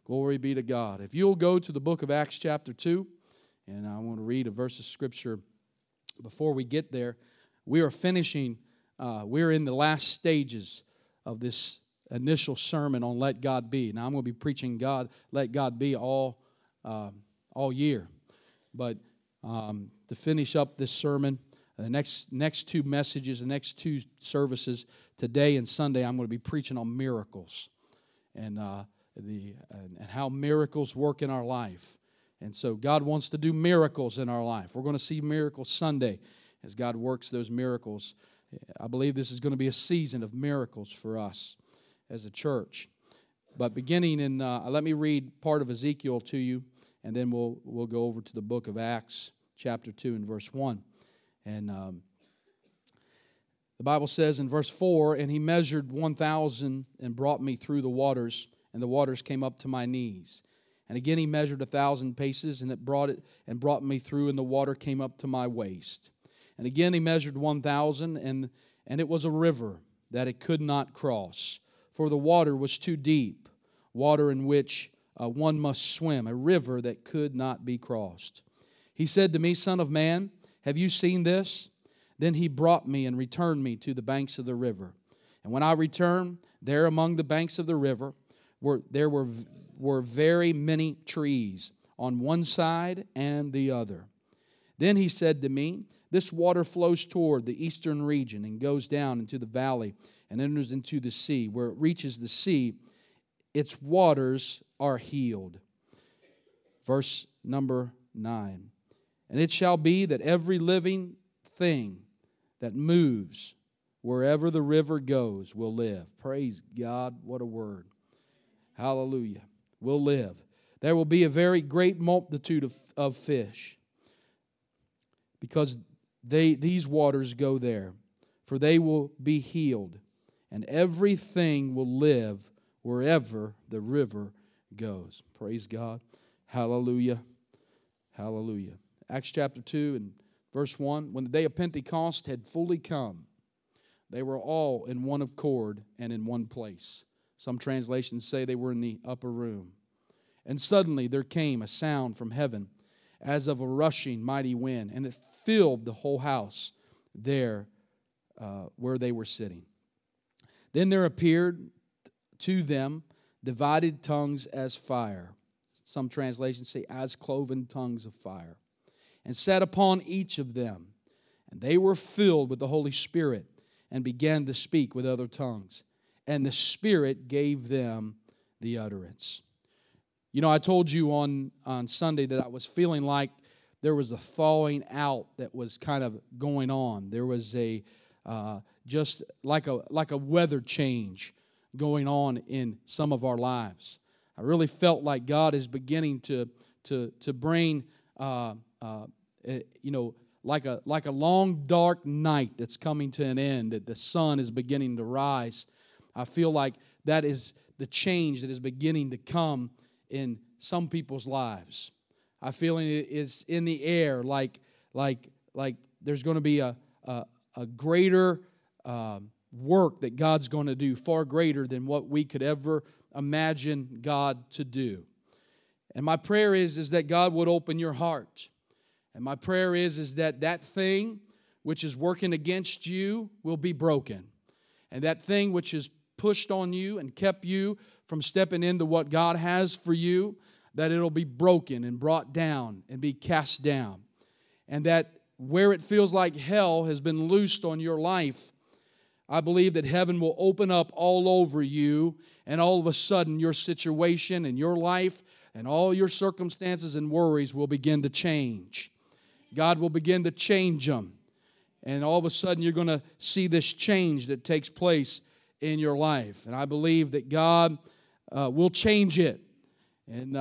Glory be to God. If you'll go to the book of Acts chapter 2, and I want to read a verse of Scripture before we get there. We are finishing, we're in the last stages of this initial sermon on Let God Be. Now, I'm going to be preaching Let God Be all year. But to finish up this sermon, the next two messages, the next two services, today and Sunday, I'm going to be preaching on miracles and how miracles work in our life. And so God wants to do miracles in our life. We're going to see miracles Sunday as God works those miracles. I believe this is going to be a season of miracles for us as a church. But beginning in, let me read part of Ezekiel to you, and then we'll go over to the book of Acts, chapter 2 and verse 1. And the Bible says in verse 4, "And he measured 1,000 and brought me through the waters, and the waters came up to my knees. And again he measured 1,000 paces, and it brought me through, and the water came up to my waist. And again he measured 1,000, and it was a river that it could not cross, for the water was too deep, water in which one must swim, a river that could not be crossed. He said to me, Son of man, have you seen this? Then he brought me and returned me to the banks of the river. And when I returned, there among the banks of the river were very many trees on one side and the other. Then he said to me, this water flows toward the eastern region and goes down into the valley and enters into the sea. Where it reaches the sea, its waters are healed." Verse number 9. "And it shall be that every living thing that moves wherever the river goes will live." Praise God, what a word. Hallelujah. Will live. There will be a very great multitude of fish, because these waters go there, for they will be healed, and everything will live wherever the river goes. Praise God. Hallelujah. Hallelujah. Acts chapter 2 and verse 1, "When the day of Pentecost had fully come, they were all in one accord and in one place." Some translations say they were in the upper room. "And suddenly there came a sound from heaven as of a rushing mighty wind, and it filled the whole house there where they were sitting. Then there appeared to them divided tongues as fire." Some translations say as cloven tongues of fire. "And sat upon each of them. And they were filled with the Holy Spirit and began to speak with other tongues. And the Spirit gave them the utterance." You know, I told you on Sunday that I was feeling like there was a thawing out that was kind of going on. There was a just like a weather change going on in some of our lives. I really felt like God is beginning to bring like a long dark night that's coming to an end, that the sun is beginning to rise. I feel like that is the change that is beginning to come in some people's lives. I feel it is in the air, like there's going to be a greater work that God's going to do, far greater than what we could ever imagine God to do. And my prayer is that God would open your heart. And my prayer is that thing which is working against you will be broken. And that thing which is pushed on you and kept you from stepping into what God has for you, that it'll be broken and brought down and be cast down. And that where it feels like hell has been loosed on your life, I believe that heaven will open up all over you, and all of a sudden your situation and your life and all your circumstances and worries will begin to change. God will begin to change them. And all of a sudden you're going to see this change that takes place in your life. And I believe that God will change it and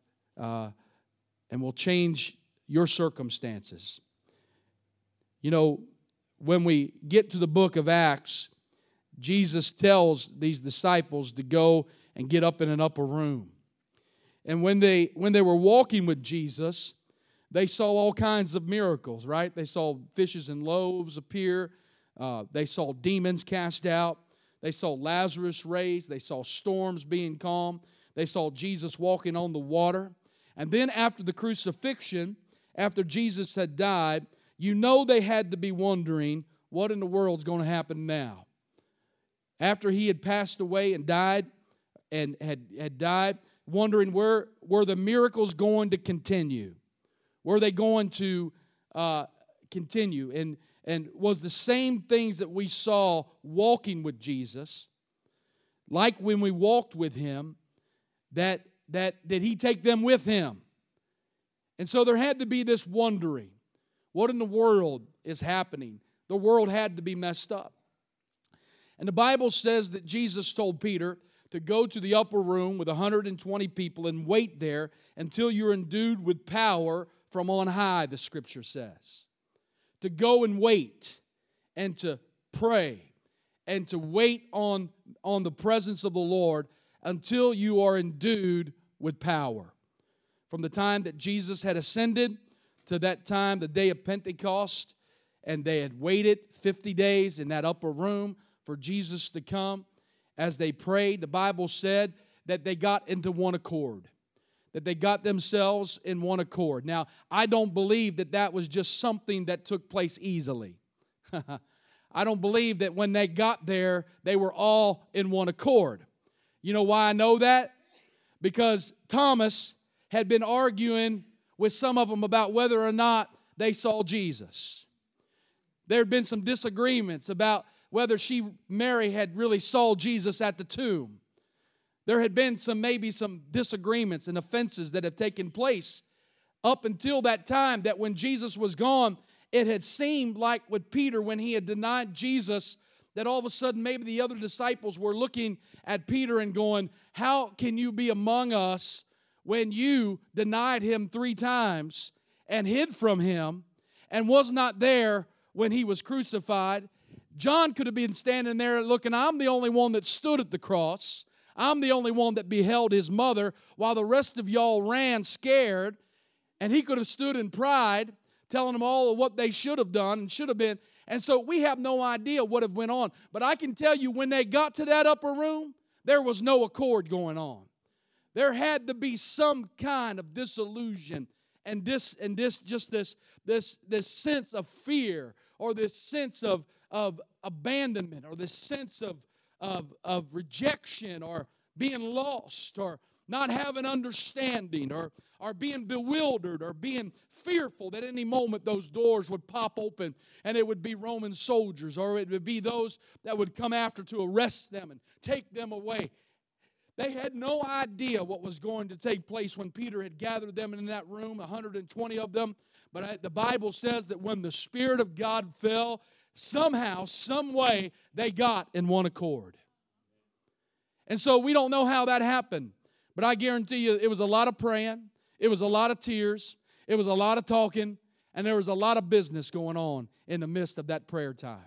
will change your circumstances. You know, when we get to the book of Acts, Jesus tells these disciples to go and get up in an upper room. And when they were walking with Jesus, they saw all kinds of miracles, right? They saw fishes and loaves appear. They saw demons cast out. They saw Lazarus raised. They saw storms being calm. They saw Jesus walking on the water. And then after the crucifixion, after Jesus had died, you know they had to be wondering, what in the world's going to happen now? After he had passed away and died, and had died, wondering were the miracles going to continue? Were they going to continue? And was the same things that we saw walking with Jesus, like when we walked with him, that did he take them with him? And so there had to be this wondering, what in the world is happening? The world had to be messed up. And the Bible says that Jesus told Peter to go to the upper room with 120 people and wait there until you're endued with power from on high, the Scripture says. To go and wait and to pray and to wait on the presence of the Lord until you are endued with power. From the time that Jesus had ascended to that time, the day of Pentecost, and they had waited 50 days in that upper room for Jesus to come. As they prayed, the Bible said that they got into one accord, that they got themselves in one accord. Now, I don't believe that that was just something that took place easily. I don't believe that when they got there, they were all in one accord. You know why I know that? Because Thomas had been arguing with some of them about whether or not they saw Jesus. There had been some disagreements about whether Mary had really saw Jesus at the tomb. There had been maybe some disagreements and offenses that had taken place up until that time, that when Jesus was gone, it had seemed like with Peter, when he had denied Jesus, that all of a sudden maybe the other disciples were looking at Peter and going, how can you be among us when you denied him 3 times and hid from him and was not there when he was crucified? John could have been standing there looking, I'm the only one that stood at the cross. I'm the only one that beheld his mother, while the rest of y'all ran scared. And he could have stood in pride, telling them all of what they should have done and should have been. And so we have no idea what have went on. But I can tell you, when they got to that upper room, there was no accord going on. There had to be some kind of disillusion and this sense of fear, or this sense of abandonment, or this sense of rejection, or being lost, or not having understanding, or being bewildered, or being fearful that any moment those doors would pop open and it would be Roman soldiers, or it would be those that would come after to arrest them and take them away. They had no idea what was going to take place when Peter had gathered them in that room, 120 of them. But the Bible says that when the Spirit of God fell, somehow, some way, they got in one accord. And so we don't know how that happened. But I guarantee you, it was a lot of praying, it was a lot of tears, it was a lot of talking, and there was a lot of business going on in the midst of that prayer time.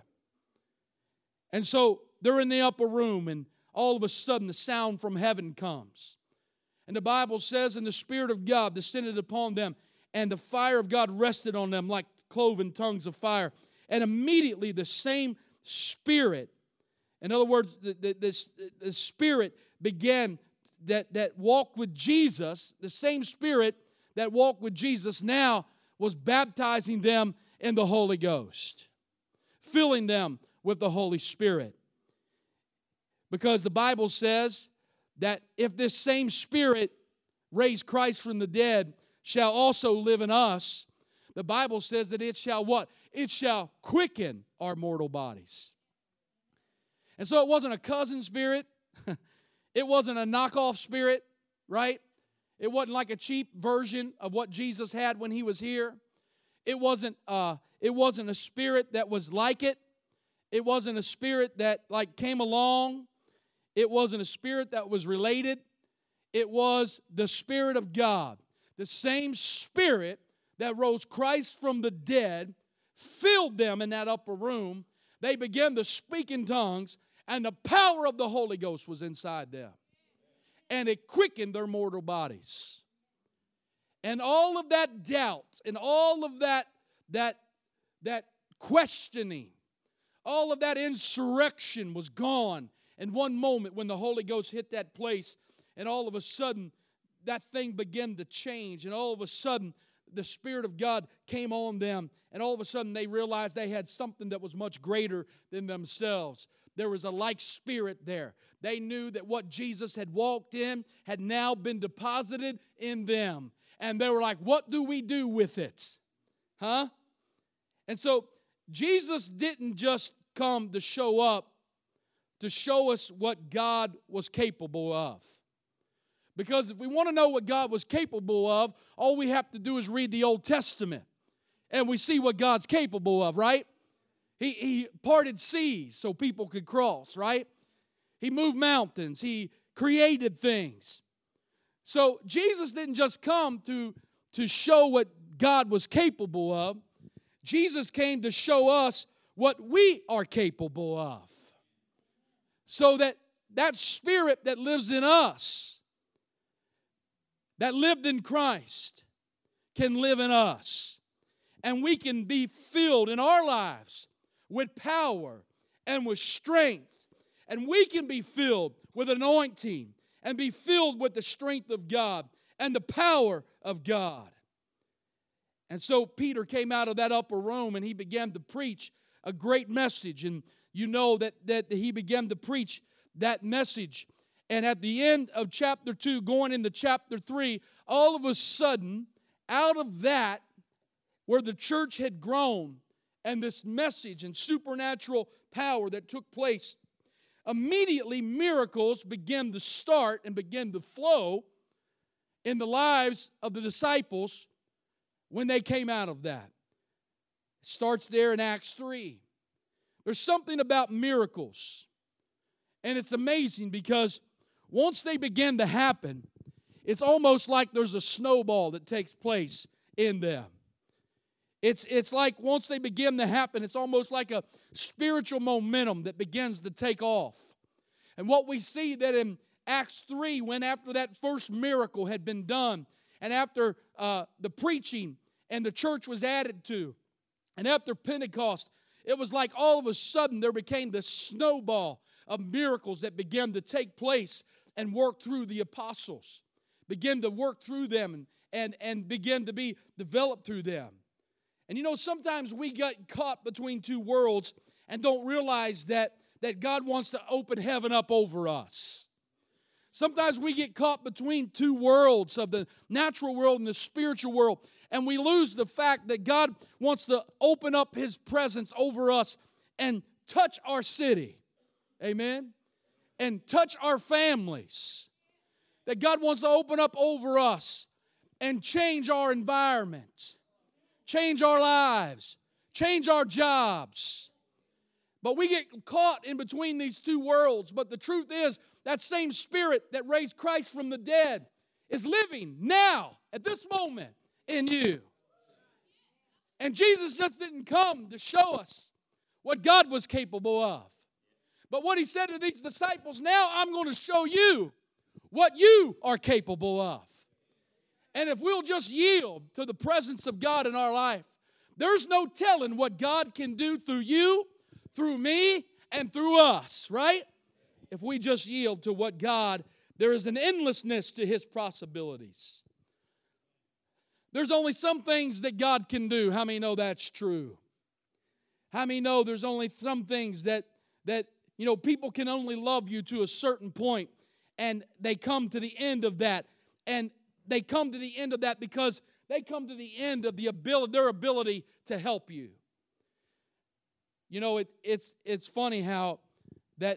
And so they're in the upper room, and all of a sudden the sound from heaven comes. And the Bible says, and the Spirit of God descended upon them, and the fire of God rested on them like cloven tongues of fire. And immediately the same Spirit, in other words, the Spirit began that walked with Jesus, the same Spirit that walked with Jesus now was baptizing them in the Holy Ghost, filling them with the Holy Spirit. Because the Bible says that if this same Spirit raised Christ from the dead shall also live in us, the Bible says that it shall what? It shall quicken our mortal bodies. And so it wasn't a cousin spirit. It wasn't a knockoff spirit, right? It wasn't like a cheap version of what Jesus had when he was here. It wasn't a spirit that was like it. It wasn't a spirit that like came along. It wasn't a spirit that was related. It was the Spirit of God. The same Spirit that rose Christ from the dead filled them in that upper room. They began to speak in tongues, and the power of the Holy Ghost was inside them. And it quickened their mortal bodies. And all of that doubt and all of that questioning, all of that insurrection was gone in one moment when the Holy Ghost hit that place and all of a sudden, that thing began to change, and all of a sudden, the Spirit of God came on them, and all of a sudden they realized they had something that was much greater than themselves. There was a like spirit there. They knew that what Jesus had walked in had now been deposited in them. And they were like, what do we do with it? Huh? And so Jesus didn't just come to show up to show us what God was capable of. Because if we want to know what God was capable of, all we have to do is read the Old Testament. And we see what God's capable of, right? He parted seas so people could cross, right? He moved mountains. He created things. So Jesus didn't just come to show what God was capable of. Jesus came to show us what we are capable of. So that spirit that lives in us, that lived in Christ, can live in us. And we can be filled in our lives with power and with strength. And we can be filled with anointing and be filled with the strength of God and the power of God. And so Peter came out of that upper room and he began to preach a great message. And you know that he began to preach that message. And at the end of chapter 2, going into chapter 3, all of a sudden, out of that, where the church had grown, and this message and supernatural power that took place, immediately miracles began to start and begin to flow in the lives of the disciples when they came out of that. It starts there in Acts 3. There's something about miracles. And it's amazing because once they begin to happen, it's almost like there's a snowball that takes place in them. It's like once they begin to happen, it's almost like a spiritual momentum that begins to take off. And what we see that in Acts 3, when after that first miracle had been done, and after the preaching and the church was added to, and after Pentecost, it was like all of a sudden there became this snowball of miracles that began to take place and work through the apostles, begin to work through them and begin to be developed through them. And you know, sometimes we get caught between two worlds and don't realize that God wants to open heaven up over us. Sometimes we get caught between two worlds of the natural world and the spiritual world, and we lose the fact that God wants to open up His presence over us and touch our city. Amen? And touch our families. That God wants to open up over us and change our environment. Change our lives, change our jobs. But we get caught in between these two worlds. But the truth is, that same Spirit that raised Christ from the dead is living now, at this moment, in you. And Jesus just didn't come to show us what God was capable of. But what He said to these disciples, now I'm going to show you what you are capable of. And if we'll just yield to the presence of God in our life, there's no telling what God can do through you, through me, and through us, right? If we just yield to what God, there is an endlessness to His possibilities. There's only some things that God can do. How many know that's true? How many know there's only some things that people can only love you to a certain point, and they come to the end of that, and they come to the end of that because they come to the end of their ability to help you. You know, it's funny how that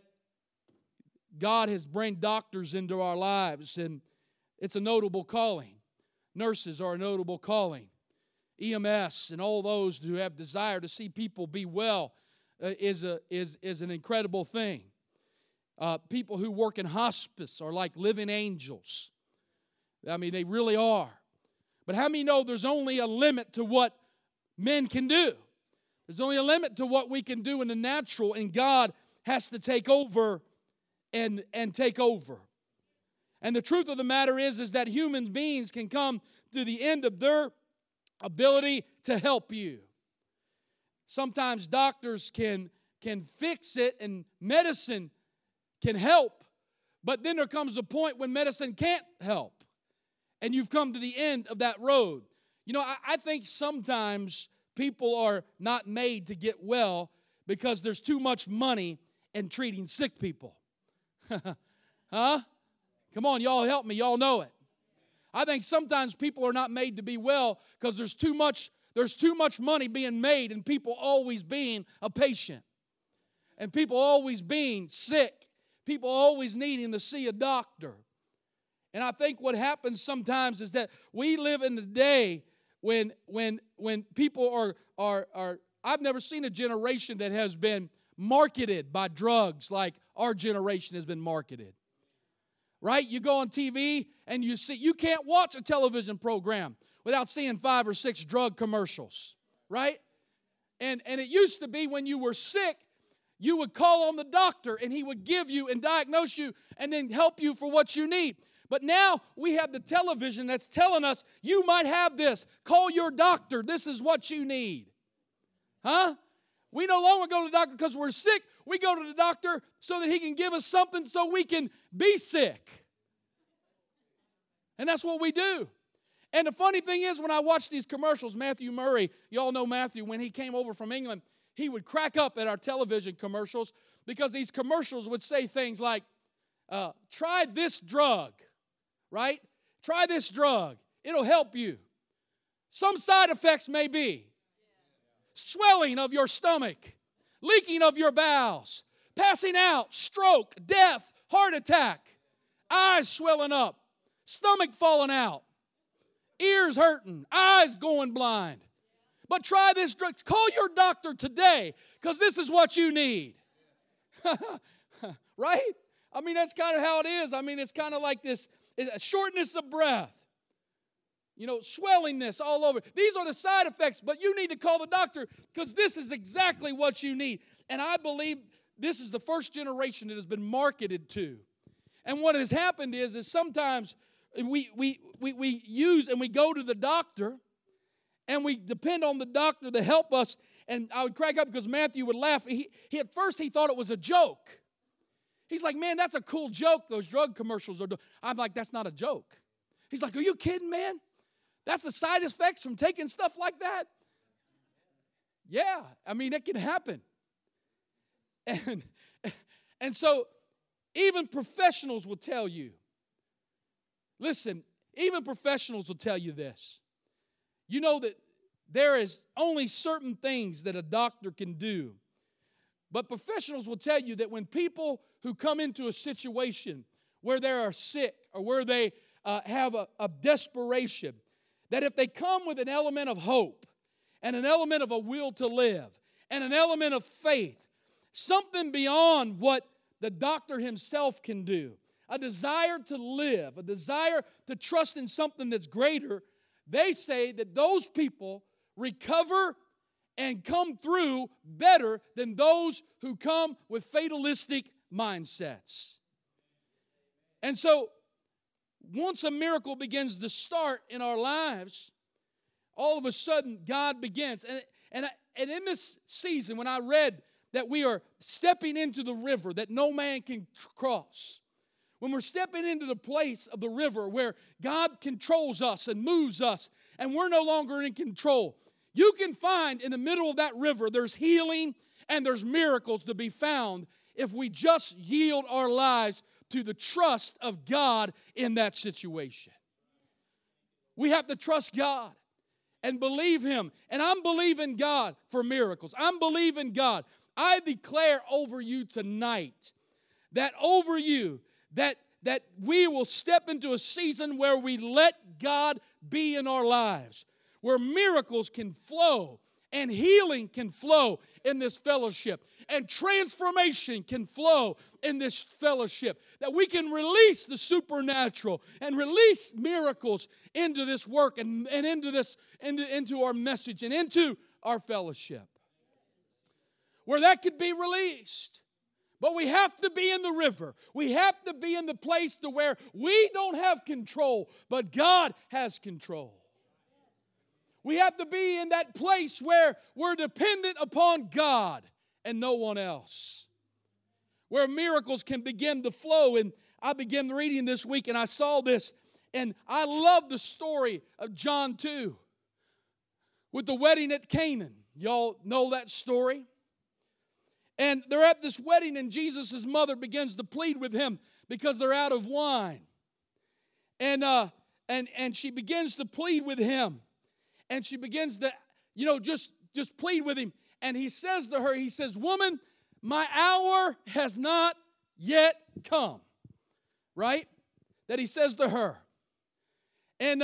God has brought doctors into our lives, and it's a notable calling. Nurses are a notable calling. EMS and all those who have desire to see people be well is an incredible thing. People who work in hospice are like living angels. I mean, they really are. But how many know there's only a limit to what men can do? There's only a limit to what we can do in the natural, and God has to take over and take over. And the truth of the matter is that human beings can come to the end of their ability to help you. Sometimes doctors can fix it, and medicine can help. But then there comes a point when medicine can't help, and you've come to the end of that road. You know, I think sometimes people are not made to get well because there's too much money in treating sick people. Huh? Come on, y'all help me. Y'all know it. I think sometimes people are not made to be well because there's too much money being made and people always being a patient. And people always being sick. People always needing to see a doctor. And I think what happens sometimes is that we live in the day when people are I've never seen a generation that has been marketed by drugs like our generation has been marketed. Right? You go on TV and you can't watch a television program without seeing 5 or 6 drug commercials. Right? And it used to be when you were sick, you would call on the doctor and he would give you and diagnose you and then help you for what you need. But now we have the television that's telling us, you might have this. Call your doctor. This is what you need. Huh? We no longer go to the doctor because we're sick. We go to the doctor so that he can give us something so we can be sick. And that's what we do. And the funny thing is, when I watch these commercials, Matthew Murray, you all know Matthew, when he came over from England, he would crack up at our television commercials because these commercials would say things like, try this drug, right? Try this drug. It'll help you. Some side effects may be swelling of your stomach, leaking of your bowels, passing out, stroke, death, heart attack, eyes swelling up, stomach falling out, ears hurting, eyes going blind. But try this drug. Call your doctor today because this is what you need. Right? I mean, that's kind of how it is. I mean, it's kind of like this shortness of breath. You know, swellingness all over. These are the side effects, but you need to call the doctor because this is exactly what you need. And I believe this is the first generation that has been marketed to. And what has happened is sometimes we use and we go to the doctor and we depend on the doctor to help us. And I would crack up because Matthew would laugh. At first he thought it was a joke. He's like, man, that's a cool joke those drug commercials are doing. I'm like, that's not a joke. He's like, are you kidding, man? That's the side effects from taking stuff like that? Yeah, I mean, it can happen. And so even professionals will tell you, listen, even professionals will tell you this. You know that there is only certain things that a doctor can do. But professionals will tell you that when people who come into a situation where they are sick or where they have a desperation, that if they come with an element of hope and an element of a will to live and an element of faith, something beyond what the doctor himself can do, a desire to live, a desire to trust in something that's greater, they say that those people recover and come through better than those who come with fatalistic mindsets. And so, once a miracle begins to start in our lives, all of a sudden God begins. And in this season, when I read that we are stepping into the river that no man can cross, when we're stepping into the place of the river where God controls us and moves us and we're no longer in control, you can find in the middle of that river there's healing and there's miracles to be found if we just yield our lives to the trust of God in that situation. We have to trust God and believe Him. And I'm believing God for miracles. I'm believing God. I declare over you tonight that over you, that we will step into a season where we let God be in our lives, where miracles can flow and healing can flow in this fellowship and transformation can flow in this fellowship, that we can release the supernatural and release miracles into this work and into our message and into our fellowship, where that could be released. But we have to be in the river. We have to be in the place to where we don't have control, but God has control. We have to be in that place where we're dependent upon God and no one else, where miracles can begin to flow. And I began reading this week and I saw this, and I love the story of John 2 with the wedding at Canaan. Y'all know that story? And they're at this wedding, and Jesus' mother begins to plead with him because they're out of wine. And she begins to plead with him. And she begins to, just plead with him. And he says to her, he says, "Woman, my hour has not yet come." Right? That he says to her. And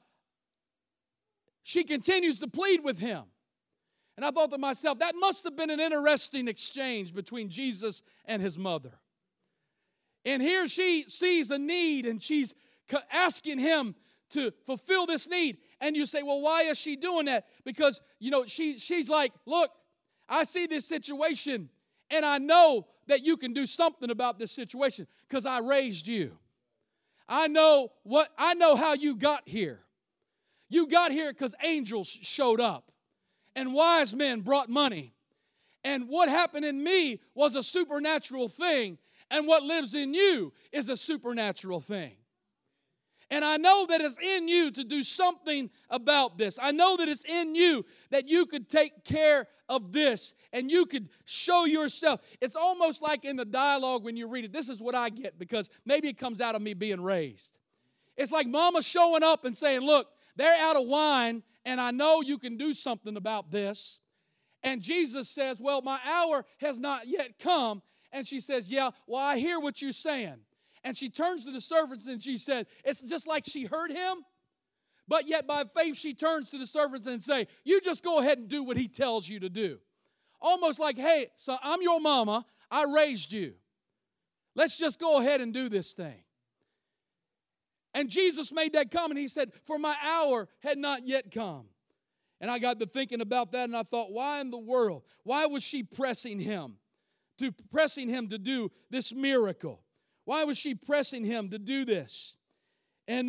she continues to plead with him. And I thought to myself, that must have been an interesting exchange between Jesus and his mother. And here she sees a need, and she's asking him to fulfill this need. And you say, well, why is she doing that? Because, she's like, look, I see this situation, and I know that you can do something about this situation because I raised you. I know how you got here. You got here because angels showed up and wise men brought money. And what happened in me was a supernatural thing, and what lives in you is a supernatural thing. And I know that it's in you to do something about this. I know that it's in you that you could take care of this and you could show yourself. It's almost like in the dialogue when you read it. This is what I get because maybe it comes out of me being raised. It's like mama showing up and saying, look, they're out of wine and I know you can do something about this. And Jesus says, well, my hour has not yet come. And she says, yeah, well, I hear what you're saying. And she turns to the servants and she said, it's just like she heard him, but yet by faith she turns to the servants and say, you just go ahead and do what he tells you to do. Almost like, hey, so I'm your mama, I raised you. Let's just go ahead and do this thing. And Jesus made that comment. He said, for my hour had not yet come. And I got to thinking about that and I thought, why in the world? Why was she pressing him to do this miracle? Why was she pressing him to do this? And,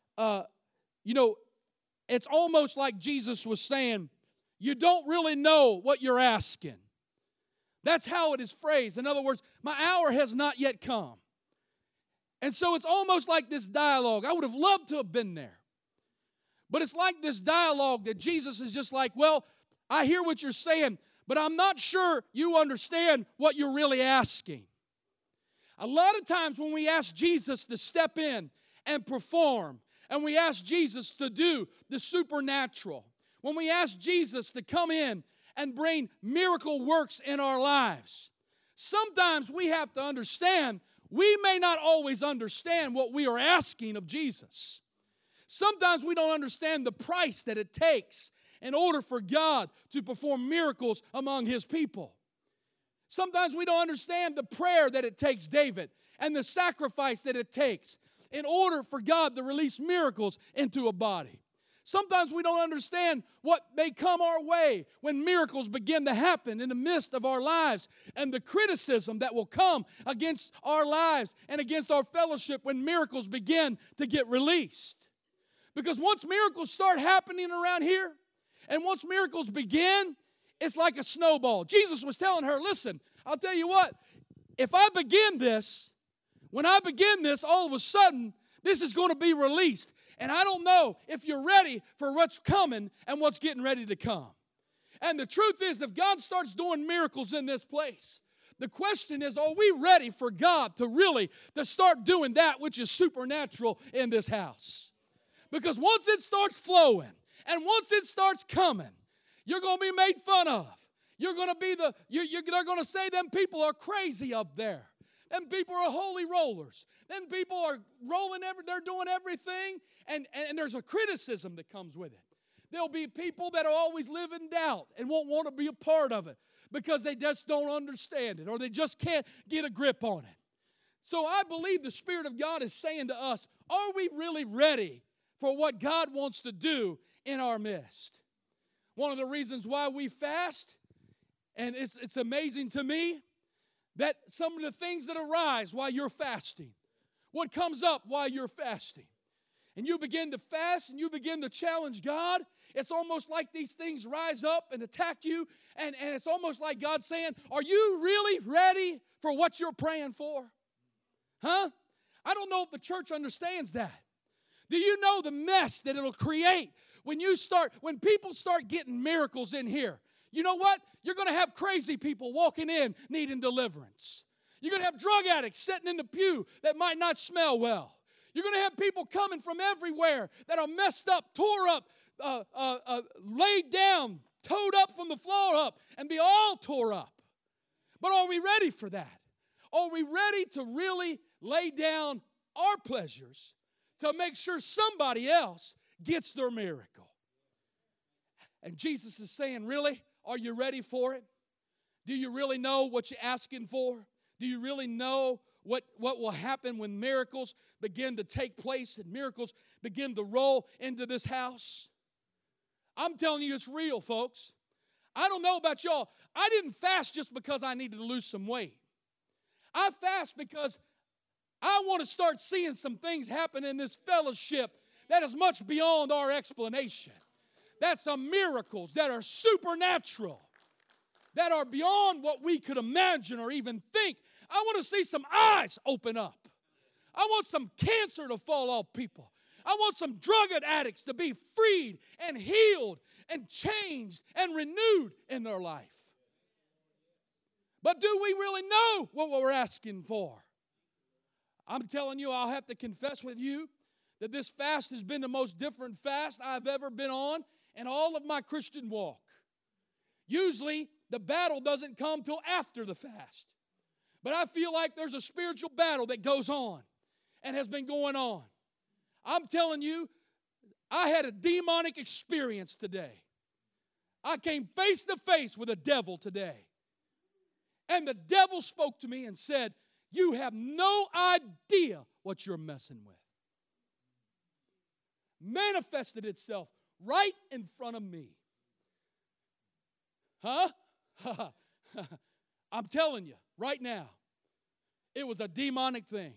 it's almost like Jesus was saying, you don't really know what you're asking. That's how it is phrased. In other words, my hour has not yet come. And so it's almost like this dialogue. I would have loved to have been there. But it's like this dialogue that Jesus is just like, well, I hear what you're saying, but I'm not sure you understand what you're really asking. A lot of times when we ask Jesus to step in and perform, and we ask Jesus to do the supernatural, when we ask Jesus to come in and bring miracle works in our lives, sometimes we have to understand we may not always understand what we are asking of Jesus. Sometimes we don't understand the price that it takes in order for God to perform miracles among His people. Sometimes we don't understand the prayer that it takes, David, and the sacrifice that it takes in order for God to release miracles into a body. Sometimes we don't understand what may come our way when miracles begin to happen in the midst of our lives and the criticism that will come against our lives and against our fellowship when miracles begin to get released. Because once miracles start happening around here and once miracles begin, it's like a snowball. Jesus was telling her, listen, I'll tell you what, if I begin this, when I begin this, all of a sudden, this is going to be released. And I don't know if you're ready for what's coming and what's getting ready to come. And the truth is, if God starts doing miracles in this place, the question is, are we ready for God to start doing that which is supernatural in this house? Because once it starts flowing and once it starts coming, you're going to be made fun of. You're going to be they're going to say them people are crazy up there. Them people are holy rollers. Them people are they're doing everything, and there's a criticism that comes with it. There'll be people that will always live in doubt and won't want to be a part of it because they just don't understand it or they just can't get a grip on it. So I believe the Spirit of God is saying to us, are we really ready for what God wants to do in our midst? One of the reasons why we fast, and it's amazing to me, that some of the things that arise while you're fasting, what comes up while you're fasting, and you begin to fast and you begin to challenge God, it's almost like these things rise up and attack you, and it's almost like God saying, are you really ready for what you're praying for? Huh? I don't know if the church understands that. Do you know the mess that it'll create when people start getting miracles in here? You know what? You're going to have crazy people walking in needing deliverance. You're going to have drug addicts sitting in the pew that might not smell well. You're going to have people coming from everywhere that are messed up, tore up, laid down, towed up from the floor up, and be all tore up. But are we ready for that? Are we ready to really lay down our pleasures to make sure somebody else gets their miracle? And Jesus is saying, really? Are you ready for it? Do you really know what you're asking for? Do you really know what will happen when miracles begin to take place and miracles begin to roll into this house? I'm telling you, it's real, folks. I don't know about y'all. I didn't fast just because I needed to lose some weight. I fast because I want to start seeing some things happen in this fellowship that is much beyond our explanation. That's some miracles that are supernatural, that are beyond what we could imagine or even think. I want to see some eyes open up. I want some cancer to fall off people. I want some drug addicts to be freed and healed and changed and renewed in their life. But do we really know what we're asking for? I'm telling you, I'll have to confess with you that this fast has been the most different fast I've ever been on in all of my Christian walk. Usually, the battle doesn't come till after the fast. But I feel like there's a spiritual battle that goes on and has been going on. I'm telling you, I had a demonic experience today. I came face to face with a devil today. And the devil spoke to me and said, you have no idea what you're messing with. Manifested itself right in front of me. Huh? I'm telling you, right now, it was a demonic thing.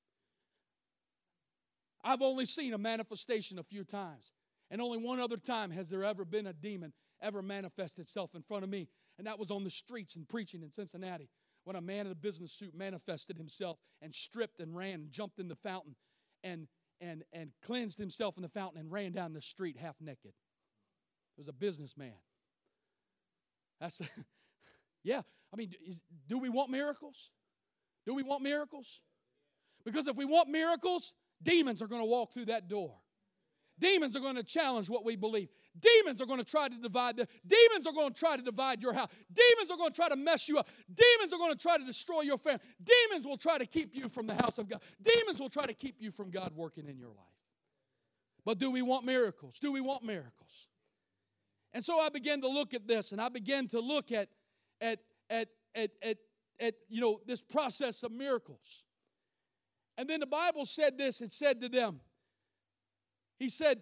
I've only seen a manifestation a few times. And only one other time has there ever been a demon ever manifest itself in front of me. And that was on the streets and preaching in Cincinnati, when a man in a business suit manifested himself and stripped and ran and jumped in the fountain and cleansed himself in the fountain and ran down the street half naked. It was a businessman. Yeah, I mean, do we want miracles? Do we want miracles? Because if we want miracles, demons are going to walk through that door. Demons are going to challenge what we believe. Demons are going to try to divide. Demons are going to try to divide your house. Demons are going to try to mess you up. Demons are going to try to destroy your family. Demons will try to keep you from the house of God. Demons will try to keep you from God working in your life. But do we want miracles? Do we want miracles? And so I began to look at this, and I began to look at this process of miracles. And then the Bible said this. It said to them, He said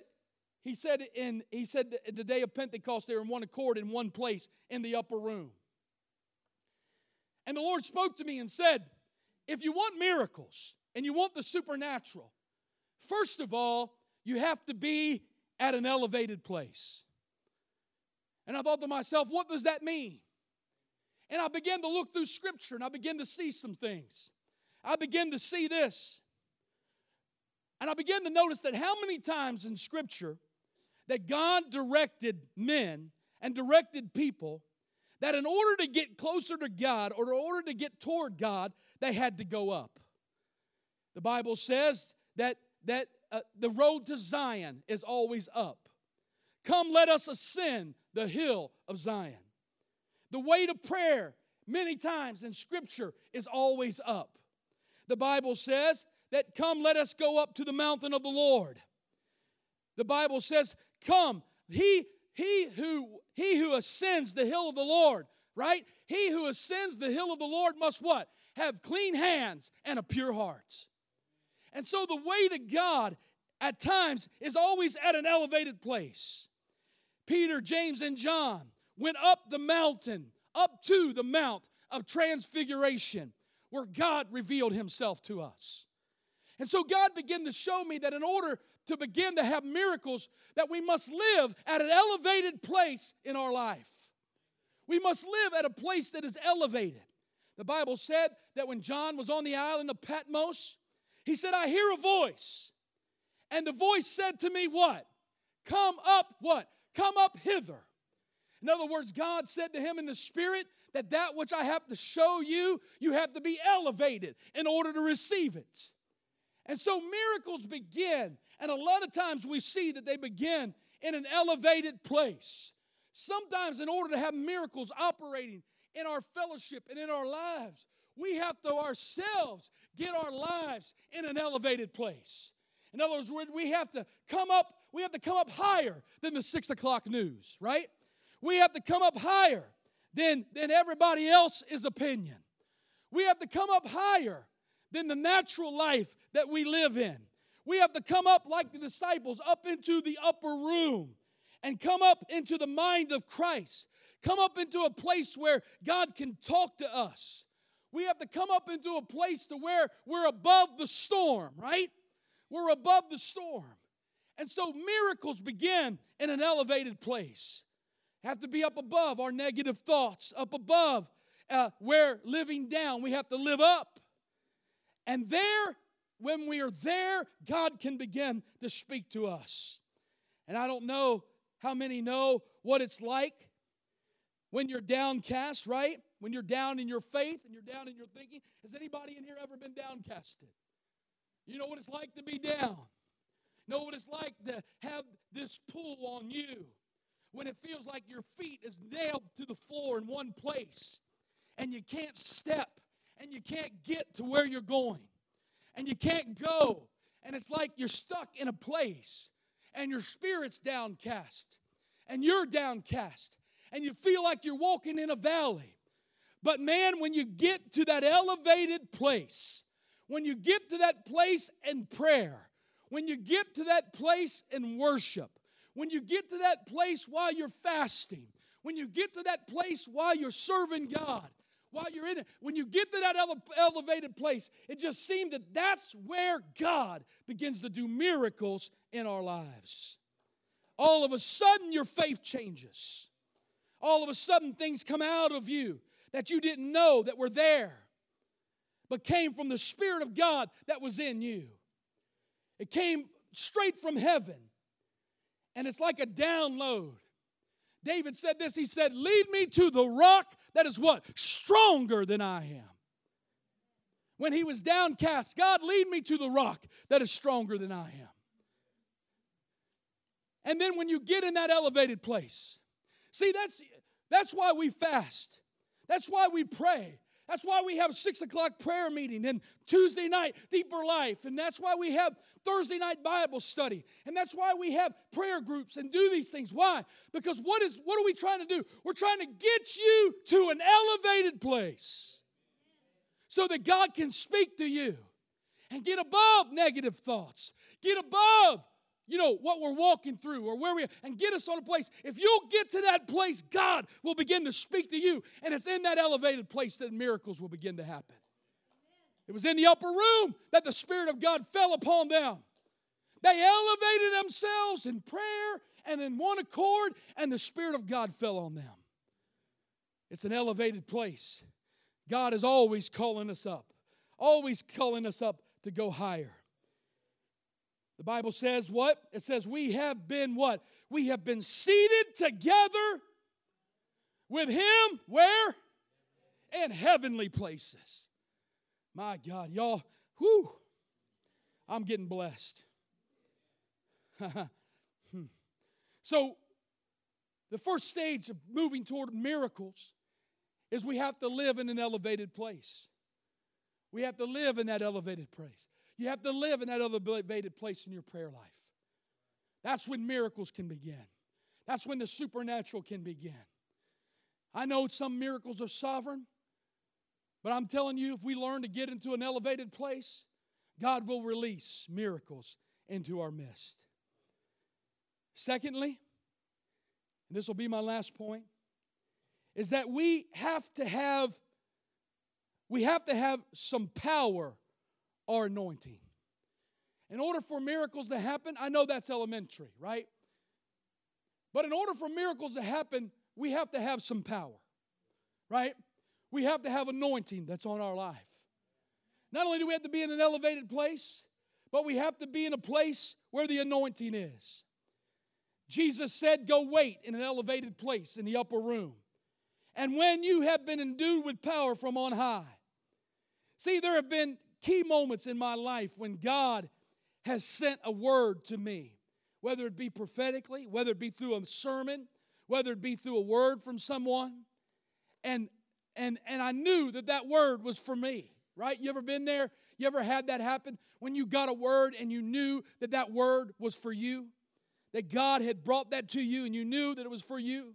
the day of Pentecost, they were in one accord in one place in the upper room. And the Lord spoke to me and said, if you want miracles and you want the supernatural, first of all, you have to be at an elevated place. And I thought to myself, what does that mean? And I began to look through Scripture and I began to see some things. I began to see this. And I began to notice that how many times in Scripture that God directed men and directed people that in order to get closer to God or in order to get toward God, they had to go up. The Bible says that the road to Zion is always up. Come, let us ascend the hill of Zion. The way to prayer, many times in Scripture, is always up. The Bible says that come, let us go up to the mountain of the Lord. The Bible says, come, he who ascends the hill of the Lord, right? He who ascends the hill of the Lord must what? Have clean hands and a pure heart. And so the way to God at times is always at an elevated place. Peter, James, and John went up the mountain, up to the Mount of Transfiguration, where God revealed Himself to us. And so God began to show me that in order to begin to have miracles, that we must live at an elevated place in our life. We must live at a place that is elevated. The Bible said that when John was on the island of Patmos, He said, I hear a voice. And the voice said to me, what? Come up, what? Come up hither. In other words, God said to him in the Spirit that which I have to show you, you have to be elevated in order to receive it. And so miracles begin, and a lot of times we see that they begin in an elevated place. Sometimes in order to have miracles operating in our fellowship and in our lives, we have to ourselves get our lives in an elevated place. In other words, we have to come up higher than the 6 o'clock news, right? We have to come up higher than everybody else's opinion. We have to come up higher than the natural life that we live in. We have to come up like the disciples, up into the upper room and come up into the mind of Christ. Come up into a place where God can talk to us. We have to come up into a place to where we're above the storm, right? We're above the storm. And so miracles begin in an elevated place. Have to be up above our negative thoughts, up above where living down. We have to live up. And there, when we are there, God can begin to speak to us. And I don't know how many know what it's like when you're downcast, right? When you're down in your faith and you're down in your thinking. Has anybody in here ever been downcasted? You know what it's like to be down. You know what it's like to have this pull on you. When it feels like your feet is nailed to the floor in one place. And you can't step. And you can't get to where you're going. And you can't go. And it's like you're stuck in a place. And your spirit's downcast. And you're downcast. And you feel like you're walking in a valley. But man, when you get to that elevated place, when you get to that place in prayer, when you get to that place in worship, when you get to that place while you're fasting, when you get to that place while you're serving God, while you're in it, when you get to that elevated place, it just seems that that's where God begins to do miracles in our lives. All of a sudden, your faith changes. All of a sudden, things come out of you that you didn't know that were there, but came from the Spirit of God that was in you. It came straight from heaven, and it's like a download. David said this, he said, lead me to the rock that is what? Stronger than I am. When he was downcast, God, lead me to the rock that is stronger than I am. And then when you get in that elevated place, see, that's why we fast. That's why we pray. That's why we have 6 o'clock prayer meeting and Tuesday night deeper life. And that's why we have Thursday night Bible study. And that's why we have prayer groups and do these things. Why? Because what are we trying to do? We're trying to get you to an elevated place so that God can speak to you and get above negative thoughts. Get above what we're walking through or where we are, and get us on a place. If you'll get to that place, God will begin to speak to you. And it's in that elevated place that miracles will begin to happen. It was in the upper room that the Spirit of God fell upon them. They elevated themselves in prayer and in one accord, and the Spirit of God fell on them. It's an elevated place. God is always calling us up. Always calling us up to go higher. The Bible says what? It says we have been what? We have been seated together with Him, where? In heavenly places. My God, y'all, I'm getting blessed. So, the first stage of moving toward miracles is we have to live in an elevated place. We have to live in that elevated place. You have to live in that elevated place in your prayer life. That's when miracles can begin. That's when the supernatural can begin. I know some miracles are sovereign, but I'm telling you, if we learn to get into an elevated place, God will release miracles into our midst. Secondly, and this will be my last point, is that we have to have some power or anointing. In order for miracles to happen, I know that's elementary, right? But in order for miracles to happen, we have to have some power, right? We have to have anointing that's on our life. Not only do we have to be in an elevated place, but we have to be in a place where the anointing is. Jesus said, go wait in an elevated place in the upper room. And when you have been endued with power from on high. See, there have been key moments in my life when God has sent a word to me, whether it be prophetically, whether it be through a sermon, whether it be through a word from someone. And I knew that that word was for me, right? You ever been there? You ever had that happen when you got a word and you knew that that word was for you? That God had brought that to you and you knew that it was for you?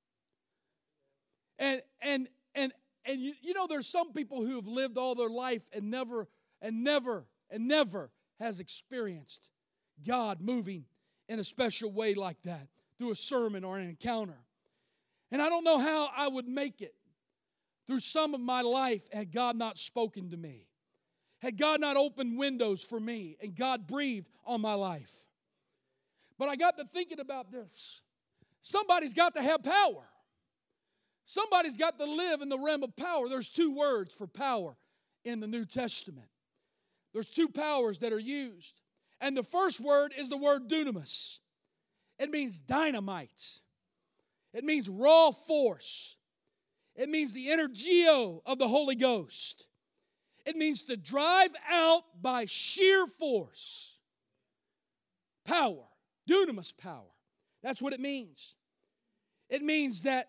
And you know, there's some people who have lived all their life and never has experienced God moving in a special way like that through a sermon or an encounter. And I don't know how I would make it through some of my life had God not spoken to me, had God not opened windows for me and God breathed on my life. But I got to thinking about this. Somebody's got to have power. Somebody's got to live in the realm of power. There's two words for power in the New Testament. There's two powers that are used. And the first word is the word dunamis. It means dynamite. It means raw force. It means the energio of the Holy Ghost. It means to drive out by sheer force. Power. Dunamis power. That's what it means. It means that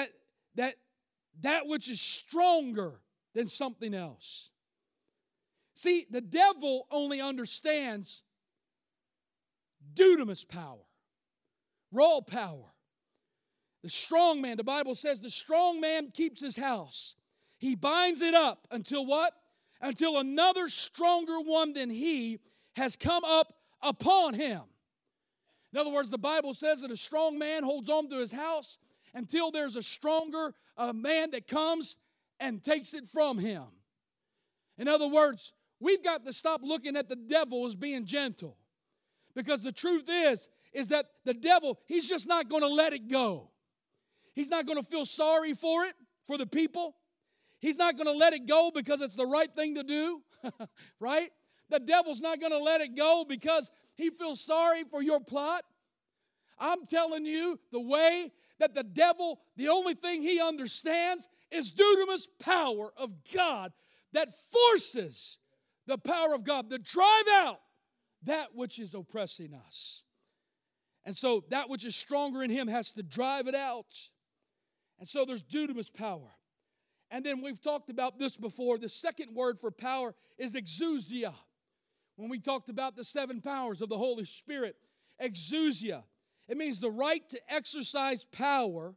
which is stronger than something else. See, the devil only understands dunamis power, raw power. The strong man, the Bible says the strong man keeps his house. He binds it up until what? Until another stronger one than he has come up upon him. In other words, the Bible says that a strong man holds on to his house until there's a stronger man that comes and takes it from him. In other words, we've got to stop looking at the devil as being gentle. Because the truth is that the devil, he's just not going to let it go. He's not going to feel sorry for it, for the people. He's not going to let it go because it's the right thing to do, right? The devil's not going to let it go because he feels sorry for your plot. I'm telling you, the way that the devil, the only thing he understands is dunamis power of God that forces the power of God to drive out that which is oppressing us. And so that which is stronger in him has to drive it out. And so there's dunamis power. And then we've talked about this before. The second word for power is exousia. When we talked about the 7 powers of the Holy Spirit, exousia. It means the right to exercise power.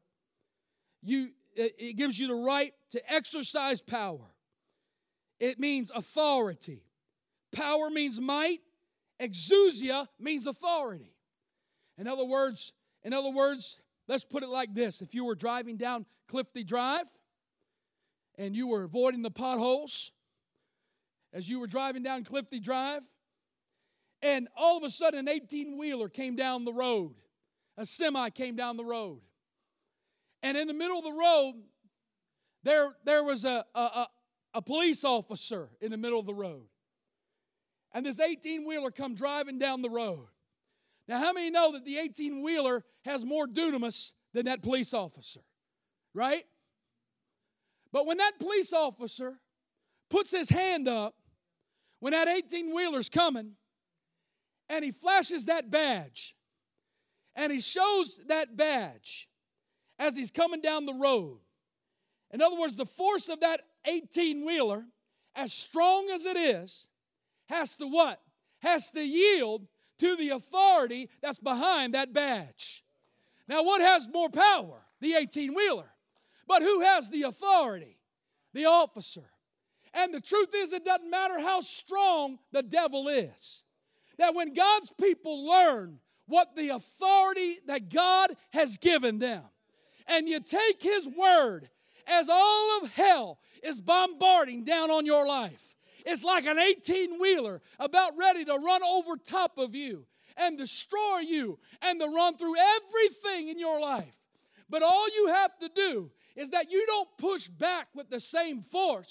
It gives you the right to exercise power. It means authority. Power means might. Exousia means authority. In other words, let's put it like this. If you were driving down Clifty Drive and you were avoiding the potholes as you were driving down Clifty Drive, and all of a sudden an 18-wheeler came down the road. A semi came down the road. And in the middle of the road, there was a police officer in the middle of the road. And this 18-wheeler come driving down the road. Now, how many know that the 18-wheeler has more dunamis than that police officer? Right? But when that police officer puts his hand up, when that 18-wheeler's coming, and he flashes that badge, and he shows that badge as he's coming down the road. In other words, the force of that 18-wheeler, as strong as it is, has to what? Has to yield to the authority that's behind that badge. Now, what has more power? The 18-wheeler. But who has the authority? The officer. And the truth is, it doesn't matter how strong the devil is. That when God's people learn what the authority that God has given them, and you take His word as all of hell is bombarding down on your life, it's like an 18-wheeler about ready to run over top of you and destroy you and to run through everything in your life. But all you have to do is that you don't push back with the same force.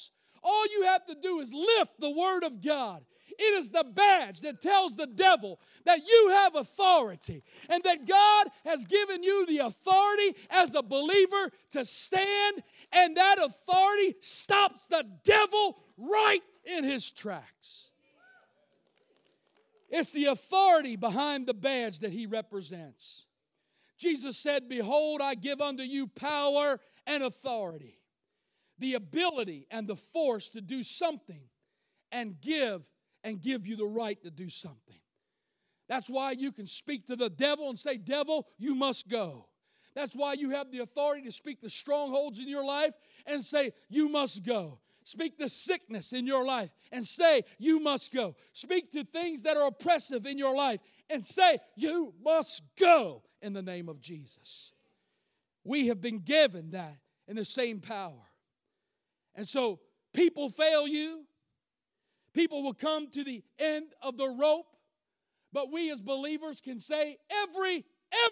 All you have to do is lift the Word of God. It is the badge that tells the devil that you have authority and that God has given you the authority as a believer to stand, and that authority stops the devil right in his tracks. It's the authority behind the badge that he represents. Jesus said, "Behold, I give unto you power and authority," the ability and the force to do something and give you the right to do something. That's why you can speak to the devil and say, "Devil, you must go." That's why you have the authority to speak the strongholds in your life and say, "You must go." Speak to sickness in your life and say, "You must go." Speak to things that are oppressive in your life and say, "You must go," in the name of Jesus. We have been given that in the same power. And so people fail you. People will come to the end of the rope. But we as believers can say every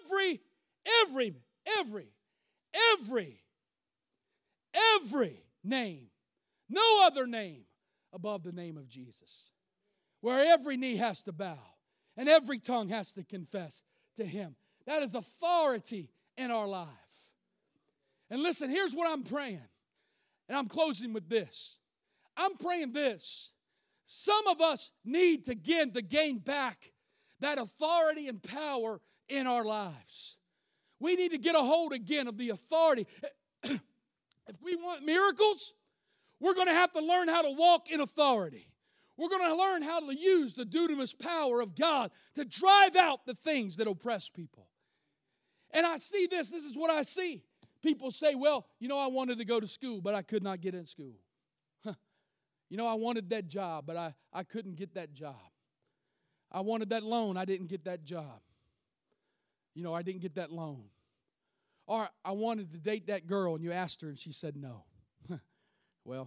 name, no other name above the name of Jesus, where every knee has to bow and every tongue has to confess to Him. That is authority in our life. And listen, here's what I'm praying. And I'm closing with this. I'm praying this. Some of us need to gain back that authority and power in our lives. We need to get a hold again of the authority. If we want miracles, we're going to have to learn how to walk in authority. We're going to learn how to use the dunamis power of God to drive out the things that oppress people. And I see this is what I see. People say, "Well, I wanted to go to school, but I could not get in school. I wanted that job, but I couldn't get that job. I wanted that loan, I didn't get that job. I didn't get that loan. Or I wanted to date that girl, and you asked her, and she said no." Well,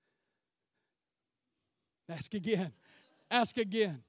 ask again. Ask again.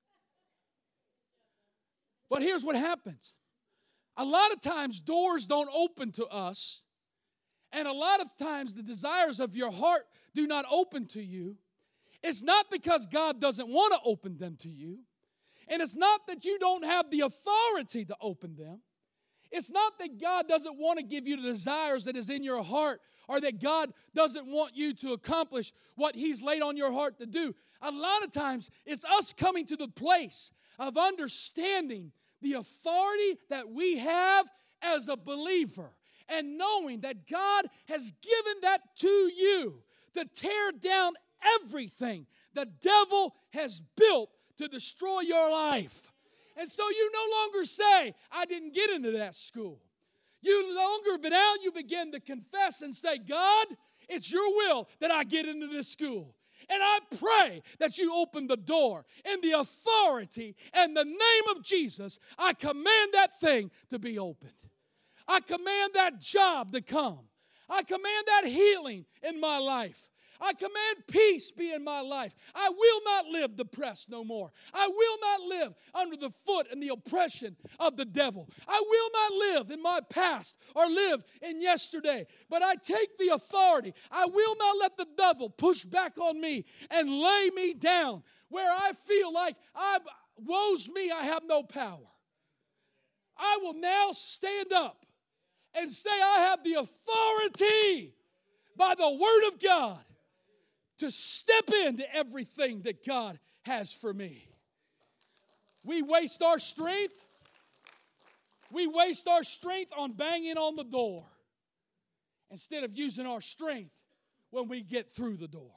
But here's what happens. A lot of times doors don't open to us, and a lot of times the desires of your heart do not open to you. It's not because God doesn't want to open them to you, and it's not that you don't have the authority to open them. It's not that God doesn't want to give you the desires that is in your heart, or that God doesn't want you to accomplish what He's laid on your heart to do. A lot of times it's us coming to the place of understanding the authority that we have as a believer and knowing that God has given that to you to tear down everything the devil has built to destroy your life. And so you no longer say, "I didn't get into that school." You no longer, but now you begin to confess and say, "God, it's your will that I get into this school. And I pray that you open the door in the authority and the name of Jesus. I command that thing to be opened. I command that job to come. I command that healing in my life. I command peace be in my life. I will not live depressed no more. I will not live under the foot and the oppression of the devil. I will not live in my past or live in yesterday. But I take the authority. I will not let the devil push back on me and lay me down where I feel like, woe's me, I have no power. I will now stand up and say I have the authority by the Word of God to step into everything that God has for me. We waste our strength. We waste our strength on banging on the door instead of using our strength when we get through the door.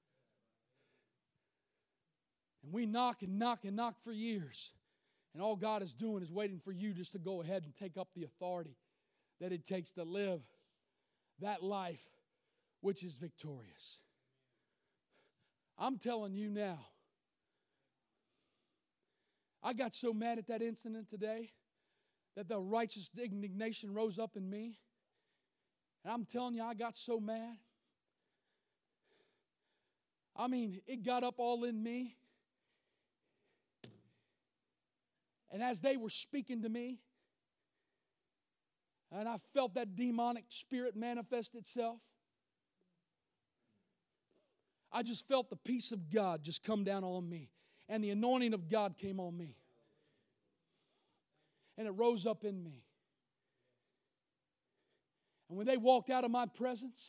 And we knock and knock and knock for years. And all God is doing is waiting for you just to go ahead and take up the authority that it takes to live that life which is victorious. I'm telling you now, I got so mad at that incident today that the righteous indignation rose up in me. And I'm telling you, I got so mad. I mean, it got up all in me. And as they were speaking to me, and I felt that demonic spirit manifest itself, I just felt the peace of God just come down on me. And the anointing of God came on me. And it rose up in me. And when they walked out of my presence,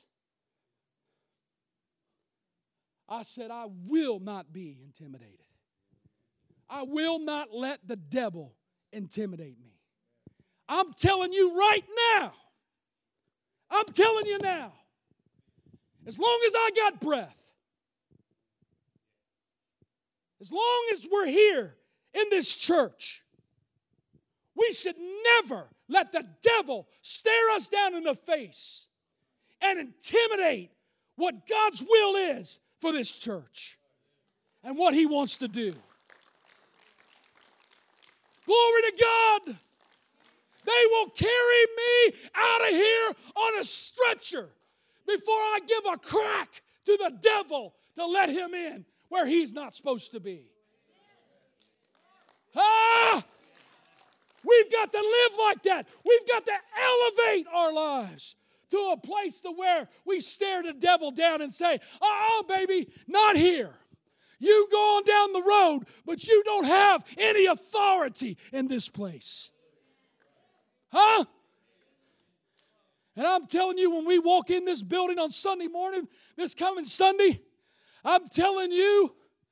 I said, I will not be intimidated. I will not let the devil intimidate me. I'm telling you right now. I'm telling you now. As long as I got breath, as long as we're here in this church, we should never let the devil stare us down in the face and intimidate what God's will is for this church and what He wants to do. Glory to God. They will carry me out of here on a stretcher before I give a crack to the devil to let him in where he's not supposed to be. We've got to live like that. We've got to elevate our lives to a place to where we stare the devil down and say, baby, not here. You go on down the road, but you don't have any authority in this place. And I'm telling you, when we walk in this building on Sunday morning, this coming Sunday, I'm telling you,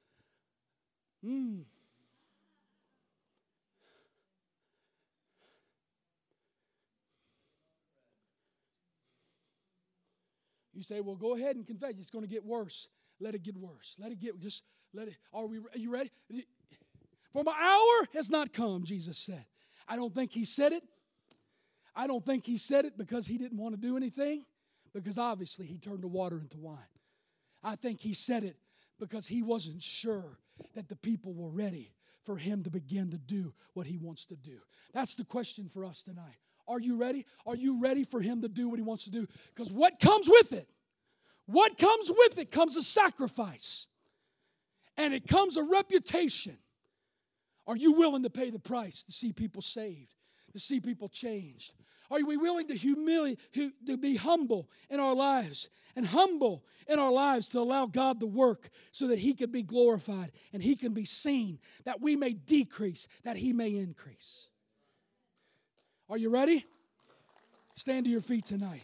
you say, well, go ahead and confess. It's going to get worse. Let it get worse. Let it. Are you ready? For my hour has not come, Jesus said. I don't think He said it. I don't think He said it because He didn't want to do anything, because obviously He turned the water into wine. I think He said it because He wasn't sure that the people were ready for Him to begin to do what He wants to do. That's the question for us tonight. Are you ready? Are you ready for Him to do what He wants to do? Because what comes with it comes a sacrifice. And it comes a reputation. Are you willing to pay the price to see people saved, to see people changed? Are we willing to be humble in our lives, and humble in our lives to allow God to work so that He can be glorified and He can be seen, that we may decrease, that He may increase? Are you ready? Stand to your feet tonight.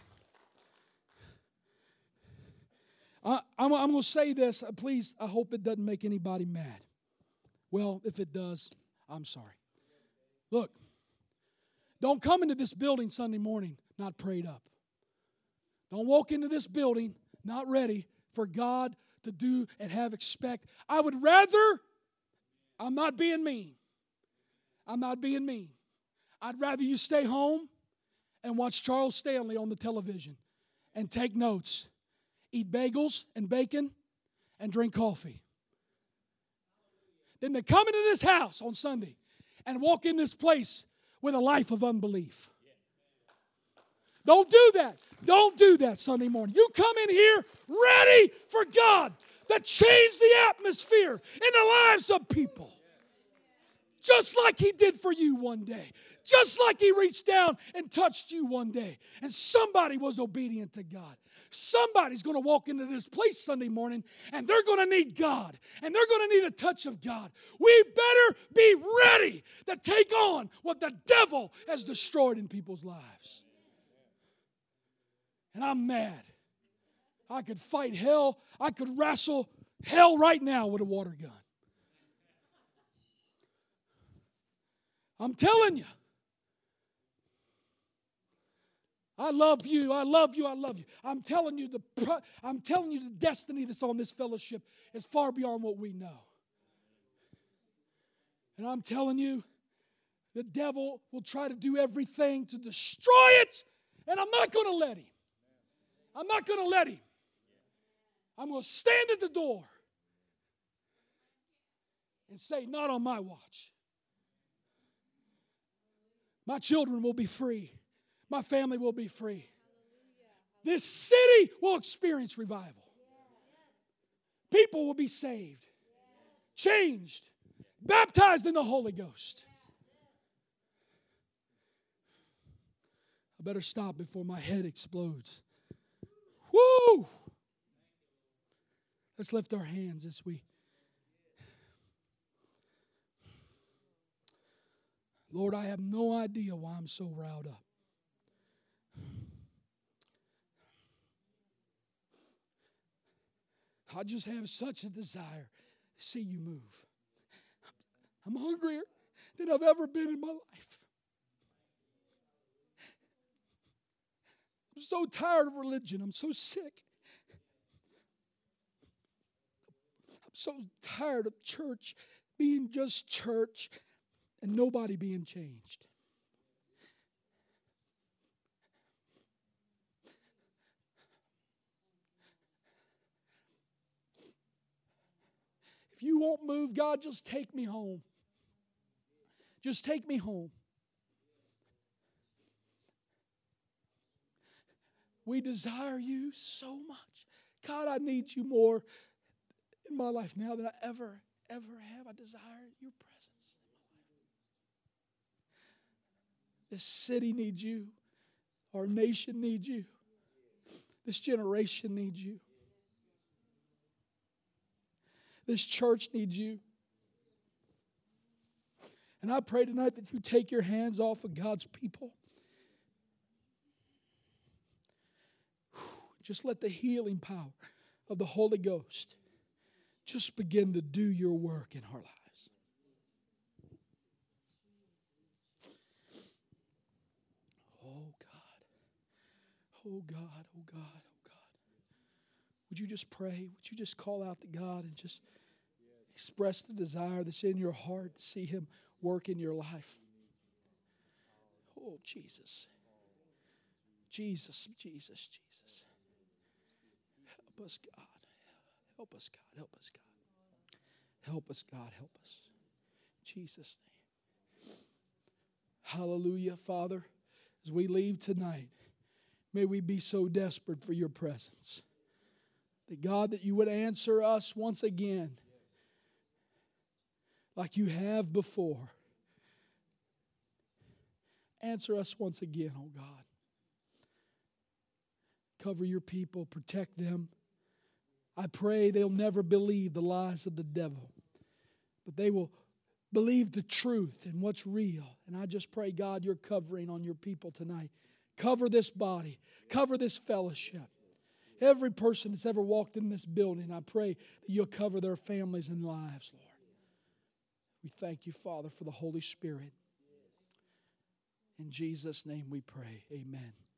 I'm going to say this. Please, I hope it doesn't make anybody mad. Well, if it does, I'm sorry. Look, don't come into this building Sunday morning not prayed up. Don't walk into this building not ready for God to do and have expect. I'm not being mean. I'd rather you stay home and watch Charles Stanley on the television and take notes, eat bagels and bacon and drink coffee, than to come into this house on Sunday and walk in this place with a life of unbelief. Don't do that. Don't do that Sunday morning. You come in here ready for God to change the atmosphere in the lives of people. Just like He did for you one day. Just like He reached down and touched you one day. And somebody was obedient to God. Somebody's going to walk into this place Sunday morning and they're going to need God. And they're going to need a touch of God. We better be ready to take on what the devil has destroyed in people's lives. And I'm mad. I could fight hell. I could wrestle hell right now with a water gun. I'm telling you. I love you. I love you. I love you. I'm telling you the destiny that's on this fellowship is far beyond what we know. And I'm telling you, the devil will try to do everything to destroy it, and I'm not going to let him. I'm not going to let him. I'm going to stand at the door and say, not on my watch. My children will be free. My family will be free. This city will experience revival. People will be saved, changed, baptized in the Holy Ghost. I better stop before my head explodes. Woo! Let's lift our hands as we. Lord, I have no idea why I'm so riled up. I just have such a desire to see you move. I'm hungrier than I've ever been in my life. I'm so tired of religion. I'm so sick. I'm so tired of church being just church and nobody being changed. If you won't move, God, just take me home. Just take me home. We desire you so much. God, I need you more in my life now than I ever have. I desire your presence. This city needs you. Our nation needs you. This generation needs you. This church needs you. And I pray tonight that you take your hands off of God's people. Just let the healing power of the Holy Ghost just begin to do your work in our lives. Oh God. Oh God, oh God, oh God. Would you just pray? Would you just call out to God and just express the desire that's in your heart to see Him work in your life? Oh, Jesus. Jesus, Jesus, Jesus. Help us, God. Help us, God. Help us, God. Help us, God. Help us. In Jesus' name. Hallelujah, Father. As we leave tonight, may we be so desperate for your presence. That God, that you would answer us once again like you have before. Answer us once again, oh God. Cover your people, protect them. I pray they'll never believe the lies of the devil, but they will believe the truth and what's real. And I just pray, God, your covering on your people tonight. Cover this body. Cover this fellowship. Every person that's ever walked in this building, I pray that you'll cover their families and lives, Lord. We thank you, Father, for the Holy Spirit. In Jesus' name we pray. Amen.